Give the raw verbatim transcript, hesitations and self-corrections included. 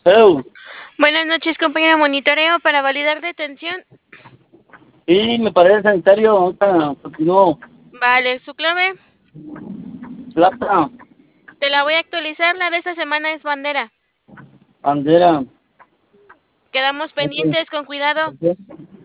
Hello. Buenas noches, compañero. Monitoreo para validar detención. Sí, me parece sanitario. Ahorita continúo. Vale, su clave. Plata, Te la voy a actualizar. La de esta semana es bandera. bandera. Quedamos Ok. pendientes, con cuidado. Ok.